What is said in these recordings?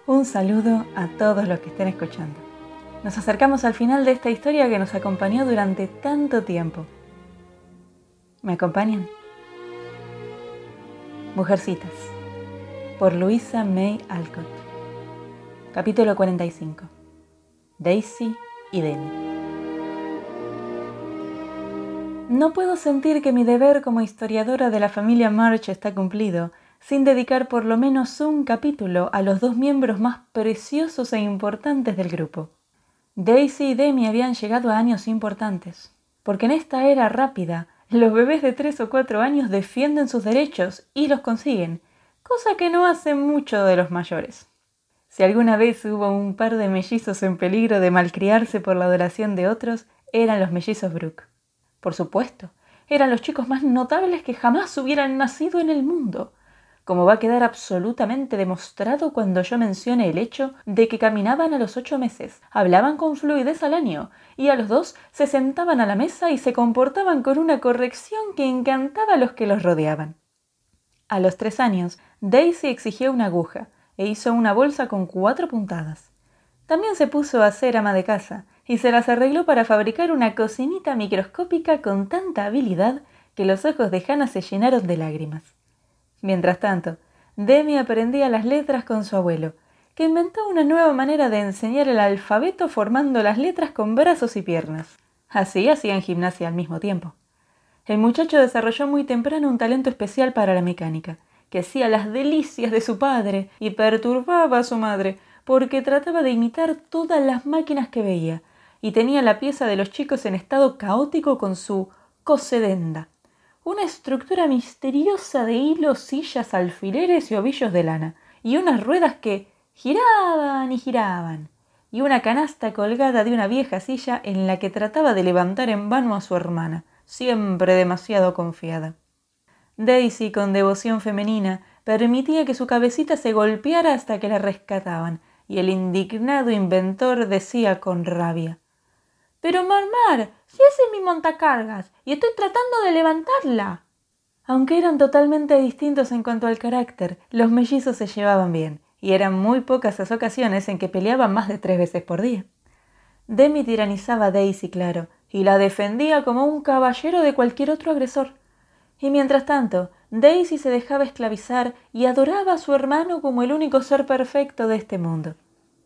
Un saludo a todos los que estén escuchando. Nos acercamos al final de esta historia que nos acompañó durante tanto tiempo. ¿Me acompañan? Mujercitas, por Louisa May Alcott. Capítulo 45. Daisy y Demi. No puedo sentir que mi deber como historiadora de la familia March está cumplido sin dedicar por lo menos un capítulo a los dos miembros más preciosos e importantes del grupo. Daisy y Demi habían llegado a años importantes, porque en esta era rápida, los bebés de 3 o 4 años defienden sus derechos y los consiguen, cosa que no hacen mucho de los mayores. Si alguna vez hubo un par de mellizos en peligro de malcriarse por la adoración de otros, eran los mellizos Brooke. Por supuesto, eran los chicos más notables que jamás hubieran nacido en el mundo, como va a quedar absolutamente demostrado cuando yo mencione el hecho de que caminaban a los 8 meses, hablaban con fluidez al año, y a los 2 se sentaban a la mesa y se comportaban con una corrección que encantaba a los que los rodeaban. A los 3 años, Daisy exigió una aguja e hizo una bolsa con 4 puntadas. También se puso a ser ama de casa y se las arregló para fabricar una cocinita microscópica con tanta habilidad que los ojos de Hannah se llenaron de lágrimas. Mientras tanto, Demi aprendía las letras con su abuelo, que inventó una nueva manera de enseñar el alfabeto formando las letras con brazos y piernas. Así hacían gimnasia al mismo tiempo. El muchacho desarrolló muy temprano un talento especial para la mecánica, que hacía las delicias de su padre y perturbaba a su madre, porque trataba de imitar todas las máquinas que veía, y tenía la pieza de los chicos en estado caótico con su cosedenda, una estructura misteriosa de hilos, sillas, alfileres y ovillos de lana, y unas ruedas que giraban y giraban, y una canasta colgada de una vieja silla en la que trataba de levantar en vano a su hermana, siempre demasiado confiada. Daisy, con devoción femenina, permitía que su cabecita se golpeara hasta que la rescataban, y el indignado inventor decía con rabia: «Pero Mar, si ese es mi montacargas, y estoy tratando de levantarla». Aunque eran totalmente distintos en cuanto al carácter, los mellizos se llevaban bien, y eran muy pocas las ocasiones en que peleaban más de 3 veces por día. Demi tiranizaba a Daisy, claro, y la defendía como un caballero de cualquier otro agresor. Y mientras tanto, Daisy se dejaba esclavizar y adoraba a su hermano como el único ser perfecto de este mundo.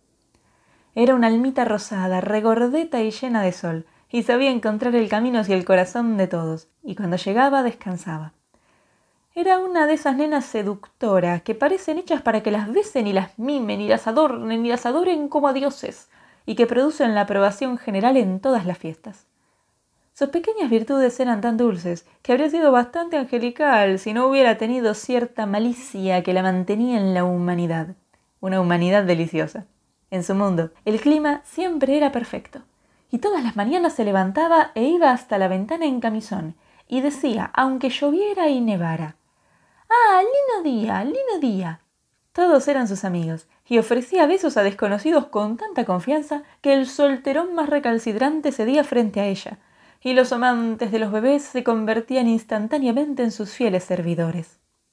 Era una almita rosada, regordeta y llena de sol, y sabía encontrar el camino hacia el corazón de todos, y cuando llegaba descansaba. Era una de esas nenas seductoras que parecen hechas para que las besen y las mimen y las adornen y las adoren como a dioses, y que producen la aprobación general en todas las fiestas. Sus pequeñas virtudes eran tan dulces que habría sido bastante angelical si no hubiera tenido cierta malicia que la mantenía en la humanidad, una humanidad deliciosa. En su mundo, el clima siempre era perfecto, y todas las mañanas se levantaba e iba hasta la ventana en camisón, y decía, aunque lloviera y nevara: «¡Ah, lindo día!». Todos eran sus amigos, y ofrecía besos a desconocidos con tanta confianza que el solterón más recalcitrante cedía frente a ella, y los amantes de los bebés se convertían instantáneamente en sus fieles servidores.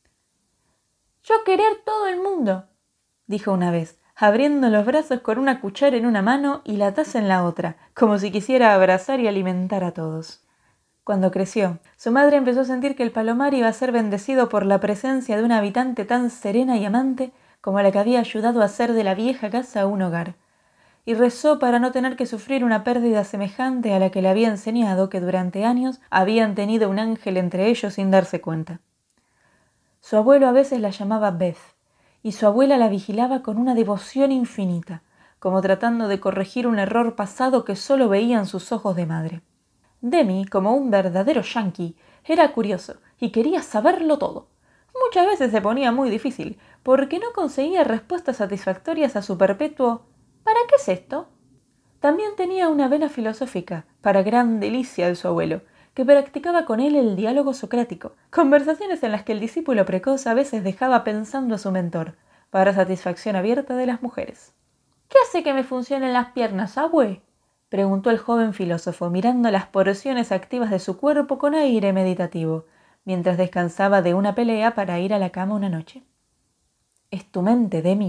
«Yo querer todo el mundo», dijo una vez, abriendo los brazos con una cuchara en una mano y la taza en la otra, como si quisiera abrazar y alimentar a todos. Cuando creció, su madre empezó a sentir que el palomar iba a ser bendecido por la presencia de una habitante tan serena y amante como la que había ayudado a hacer de la vieja casa un hogar, y rezó para no tener que sufrir una pérdida semejante a la que le había enseñado que durante años habían tenido un ángel entre ellos sin darse cuenta. Su abuelo a veces la llamaba Beth, y su abuela la vigilaba con una devoción infinita, como tratando de corregir un error pasado que solo veían sus ojos de madre. Demi, como un verdadero yanqui, era curioso y quería saberlo todo. Muchas veces se ponía muy difícil, porque no conseguía respuestas satisfactorias a su perpetuo «¿Para qué es esto?». También tenía una vena filosófica, para gran delicia de su abuelo, que practicaba con él el diálogo socrático, conversaciones en las que el discípulo precoz a veces dejaba pensando a su mentor, para satisfacción abierta de las mujeres. «¿Qué hace que me funcionen las piernas, abue?», preguntó el joven filósofo, mirando las porciones activas de su cuerpo con aire meditativo, mientras descansaba de una pelea para ir a la cama una noche. «Es tu mente, Demi»,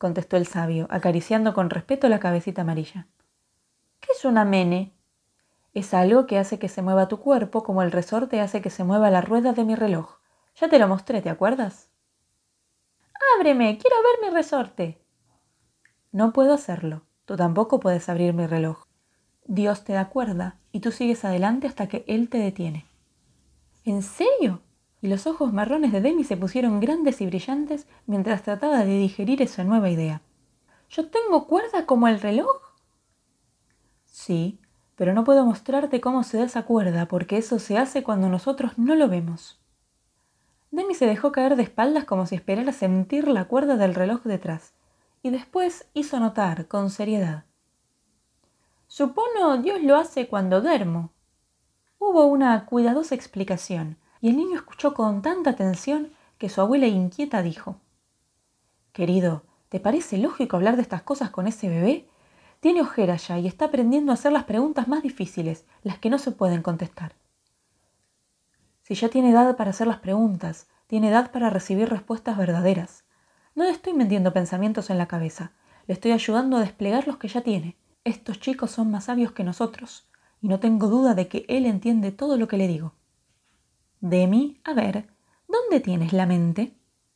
contestó el sabio, acariciando con respeto la cabecita amarilla. ¿Qué es una mene? Es algo que hace que se mueva tu cuerpo como el resorte hace que se mueva la rueda de mi reloj. Ya te lo mostré, ¿te acuerdas? ¡Ábreme! ¡Quiero ver mi resorte! No puedo hacerlo. Tú tampoco puedes abrir mi reloj. Dios te da cuerda y tú sigues adelante hasta que Él te detiene. ¿En serio? Y los ojos marrones de Demi se pusieron grandes y brillantes mientras trataba de digerir esa nueva idea. ¿Yo tengo cuerda como el reloj? Sí, pero no puedo mostrarte cómo se da esa cuerda porque eso se hace cuando nosotros no lo vemos. Demi se dejó caer de espaldas como si esperara sentir la cuerda del reloj detrás, y después hizo notar, con seriedad. Supono Dios lo hace cuando duermo. Hubo una cuidadosa explicación, y el niño escuchó con tanta atención que su abuela inquieta dijo: Querido, ¿te parece lógico hablar de estas cosas con ese bebé? Tiene ojeras ya y está aprendiendo a hacer las preguntas más difíciles, las que no se pueden contestar. Si ya tiene edad para hacer las preguntas, tiene edad para recibir respuestas verdaderas. No le estoy metiendo pensamientos en la cabeza, le estoy ayudando a desplegar los que ya tiene. Estos chicos son más sabios que nosotros, y no tengo duda de que él entiende todo lo que le digo. Demi, a ver, ¿dónde tienes la mente?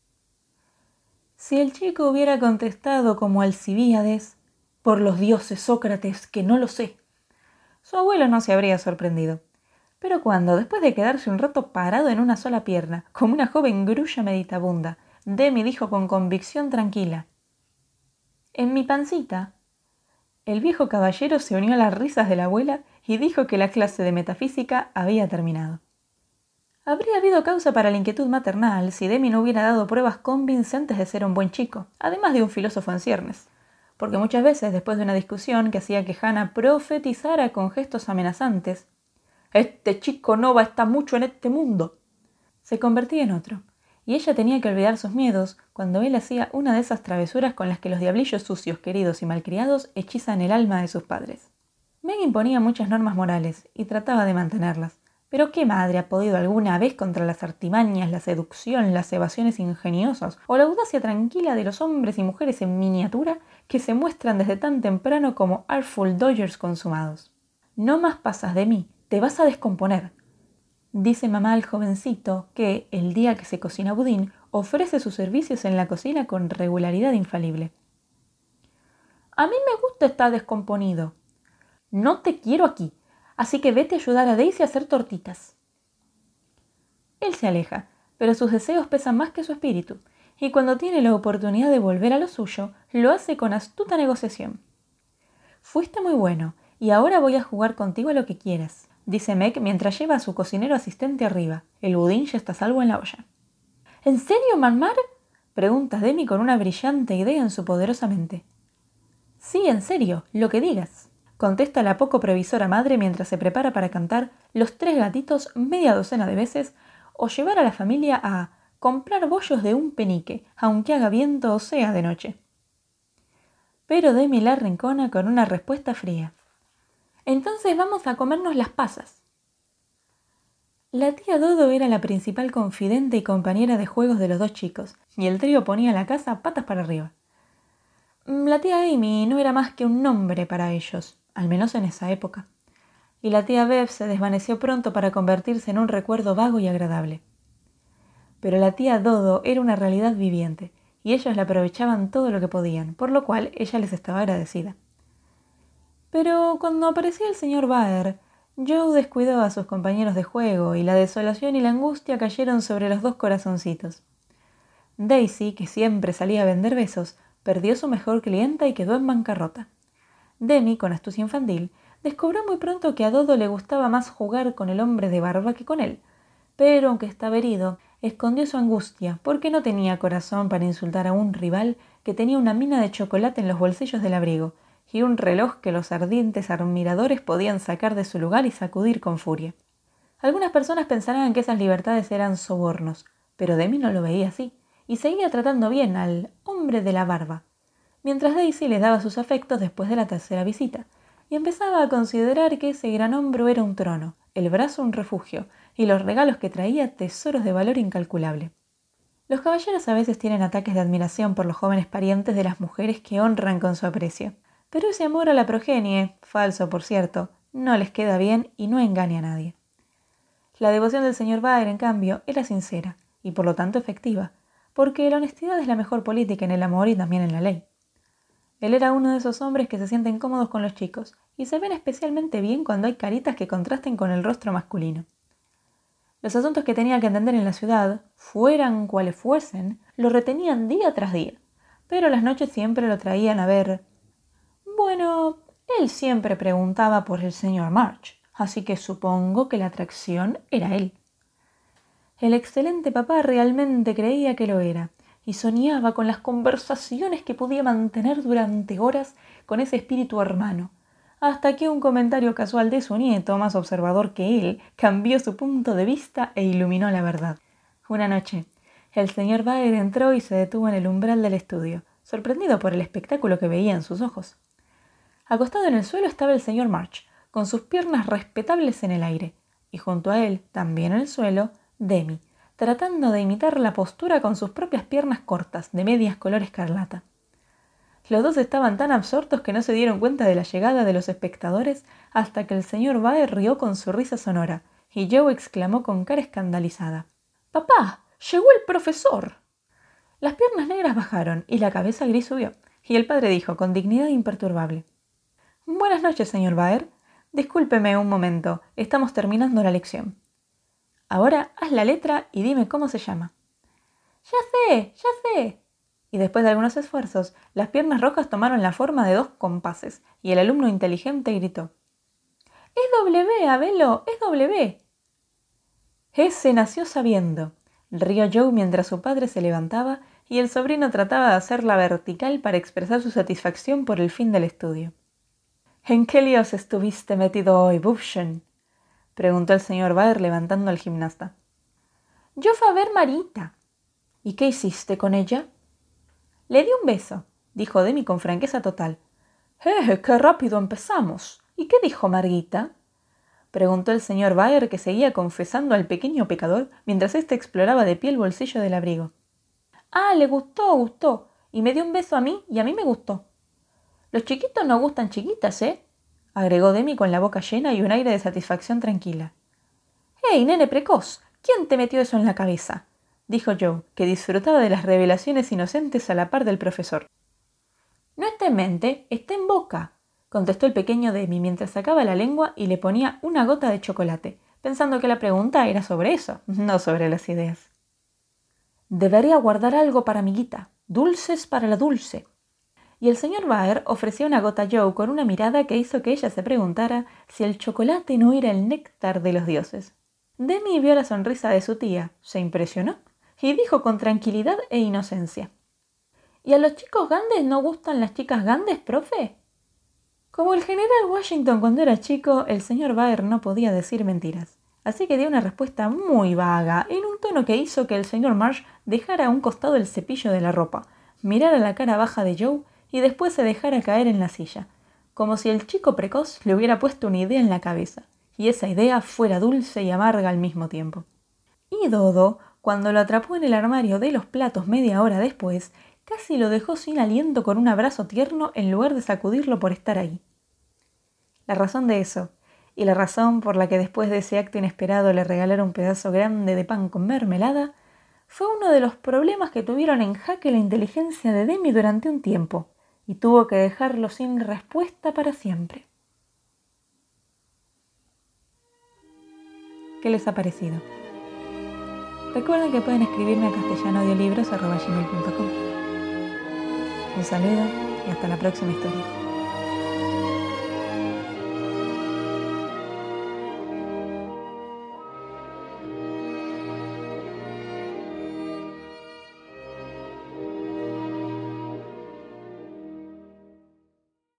Si el chico hubiera contestado como Alcibíades, por los dioses, Sócrates, que no lo sé, su abuelo no se habría sorprendido. Pero cuando, después de quedarse un rato parado en una sola pierna, como una joven grulla meditabunda, Demi dijo con convicción tranquila: «En mi pancita». El viejo caballero se unió a las risas de la abuela y dijo que la clase de metafísica había terminado. Habría habido causa para la inquietud maternal si Demi no hubiera dado pruebas convincentes de ser un buen chico, además de un filósofo en ciernes, porque muchas veces, después de una discusión que hacía que Hannah profetizara con gestos amenazantes, «Este chico no va a estar mucho en este mundo», se convertía en otro, y ella tenía que olvidar sus miedos cuando él hacía una de esas travesuras con las que los diablillos sucios, queridos y malcriados hechizan el alma de sus padres. Meg imponía muchas normas morales y trataba de mantenerlas, pero ¿qué madre ha podido alguna vez contra las artimañas, la seducción, las evasiones ingeniosas o la audacia tranquila de los hombres y mujeres en miniatura que se muestran desde tan temprano como Artful Dodgers consumados? «No más pasas de mí, te vas a descomponer», dice mamá al jovencito que, el día que se cocina budín, ofrece sus servicios en la cocina con regularidad infalible. «A mí me gusta estar descomponido». «No te quiero aquí, así que vete a ayudar a Daisy a hacer tortitas». Él se aleja, pero sus deseos pesan más que su espíritu, y cuando tiene la oportunidad de volver a lo suyo, lo hace con astuta negociación. «Fuiste muy bueno, y ahora voy a jugar contigo a lo que quieras», dice Meg mientras lleva a su cocinero asistente arriba. El budín ya está a salvo en la olla. «¿En serio, Manmar?», pregunta Demi con una brillante idea en su poderosa mente. «Sí, en serio, lo que digas», contesta la poco previsora madre mientras se prepara para cantar Los tres gatitos media docena de veces o llevar a la familia a comprar bollos de un penique, aunque haga viento o sea de noche. Pero Demi la arrincona con una respuesta fría. «Entonces vamos a comernos las pasas». La tía Dodo era la principal confidente y compañera de juegos de los dos chicos, y el trío ponía la casa patas para arriba. La tía Amy no era más que un nombre para ellos, al menos en esa época, y la tía Bev se desvaneció pronto para convertirse en un recuerdo vago y agradable. Pero la tía Dodo era una realidad viviente, y ellos la aprovechaban todo lo que podían, por lo cual ella les estaba agradecida. Pero cuando apareció el señor Baer, Joe descuidó a sus compañeros de juego y la desolación y la angustia cayeron sobre los dos corazoncitos. Daisy, que siempre salía a vender besos, perdió su mejor clienta y quedó en bancarrota. Demi, con astucia infantil, descubrió muy pronto que a Dodo le gustaba más jugar con el hombre de barba que con él, pero aunque estaba herido, escondió su angustia porque no tenía corazón para insultar a un rival que tenía una mina de chocolate en los bolsillos del abrigo y un reloj que los ardientes admiradores podían sacar de su lugar y sacudir con furia. Algunas personas pensarán que esas libertades eran sobornos, pero Demi no lo veía así, y seguía tratando bien al hombre de la barba, mientras Daisy les daba sus afectos después de la tercera visita, y empezaba a considerar que ese gran hombro era un trono, el brazo un refugio, y los regalos que traía tesoros de valor incalculable. Los caballeros a veces tienen ataques de admiración por los jóvenes parientes de las mujeres que honran con su aprecio. Pero ese amor a la progenie, falso por cierto, no les queda bien y no engaña a nadie. La devoción del señor Byre, en cambio, era sincera y por lo tanto efectiva, porque la honestidad es la mejor política en el amor y también en la ley. Él era uno de esos hombres que se sienten cómodos con los chicos y se ven especialmente bien cuando hay caritas que contrasten con el rostro masculino. Los asuntos que tenía que atender en la ciudad, fueran cuales fuesen, lo retenían día tras día, pero las noches siempre lo traían a ver. Bueno, él siempre preguntaba por el señor March, así que supongo que la atracción era él. El excelente papá realmente creía que lo era, y soñaba con las conversaciones que podía mantener durante horas con ese espíritu hermano, hasta que un comentario casual de su nieto, más observador que él, cambió su punto de vista e iluminó la verdad. Una noche, el señor Byre entró y se detuvo en el umbral del estudio, sorprendido por el espectáculo que veía en sus ojos. Acostado en el suelo estaba el señor March, con sus piernas respetables en el aire, y junto a él, también en el suelo, Demi, tratando de imitar la postura con sus propias piernas cortas, de medias color escarlata. Los dos estaban tan absortos que no se dieron cuenta de la llegada de los espectadores hasta que el señor Byre rió con su risa sonora, y Joe exclamó con cara escandalizada: «¡Papá! ¡Llegó el profesor!». Las piernas negras bajaron y la cabeza gris subió, y el padre dijo con dignidad imperturbable: «Buenas noches, señor Byre. Discúlpeme un momento, estamos terminando la lección. Ahora haz la letra y dime cómo se llama». «Ya sé, ya sé». Y después de algunos esfuerzos, las piernas rojas tomaron la forma de 2 compases, y el alumno inteligente gritó: «¡Es W, Abelo! ¡Es W!». «Ese nació sabiendo», rió Joe mientras su padre se levantaba y el sobrino trataba de hacerla vertical para expresar su satisfacción por el fin del estudio. «¿En qué líos estuviste metido hoy, Bufchen?», preguntó el señor Byre levantando al gimnasta. «Yo fui a ver Marita». «¿Y qué hiciste con ella?». «Le di un beso», dijo Demi con franqueza total. ¡Qué rápido empezamos! ¿Y qué dijo Marguita?», preguntó el señor Byre, que seguía confesando al pequeño pecador mientras éste exploraba de pie el bolsillo del abrigo. «Ah, le gustó, y me dio un beso a mí y a mí me gustó». «Los chiquitos no gustan chiquitas, ¿eh?», agregó Demi con la boca llena y un aire de satisfacción tranquila. «¡Hey, nene precoz! ¿Quién te metió eso en la cabeza?», dijo Joe, que disfrutaba de las revelaciones inocentes a la par del profesor. «No está en mente, está en boca», contestó el pequeño Demi mientras sacaba la lengua y le ponía una gota de chocolate, pensando que la pregunta era sobre eso, no sobre las ideas. «Debería guardar algo para amiguita, dulces para la dulce». Y el señor Byre ofreció una gota a Joe con una mirada que hizo que ella se preguntara si el chocolate no era el néctar de los dioses. Demi vio la sonrisa de su tía, se impresionó y dijo con tranquilidad e inocencia: «¿Y a los chicos grandes no gustan las chicas grandes, profe?». Como el general Washington cuando era chico, el señor Byre no podía decir mentiras, así que dio una respuesta muy vaga, en un tono que hizo que el señor March dejara a un costado el cepillo de la ropa, mirara la cara baja de Joe y después se dejara caer en la silla, como si el chico precoz le hubiera puesto una idea en la cabeza, y esa idea fuera dulce y amarga al mismo tiempo. Y Dodo, cuando lo atrapó en el armario de los platos media hora después, casi lo dejó sin aliento con un abrazo tierno en lugar de sacudirlo por estar ahí. La razón de eso, y la razón por la que después de ese acto inesperado le regalara un pedazo grande de pan con mermelada, fue uno de los problemas que tuvieron en jaque la inteligencia de Demi durante un tiempo, y tuvo que dejarlo sin respuesta para siempre. ¿Qué les ha parecido? Recuerden que pueden escribirme a castellanoaudiolibros@gmail.com. Un saludo y hasta la próxima historia.